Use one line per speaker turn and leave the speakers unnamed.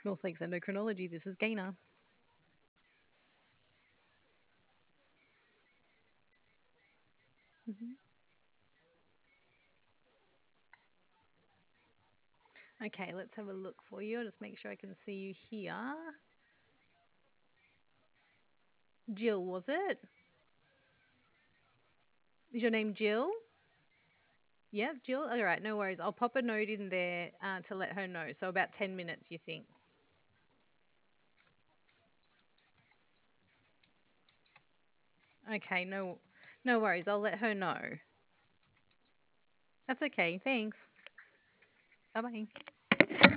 North Lakes Endocrinology. This is Gaina. Mhm. Okay, let's have a look for you. I'll just make sure I can see you here. Jill, was it? Is your name Jill? Yep, Jill. All right, no worries. I'll pop a note in there to let her know. So about 10 minutes, you think? Okay, no worries. I'll let her know. That's okay. Thanks. Bye bye.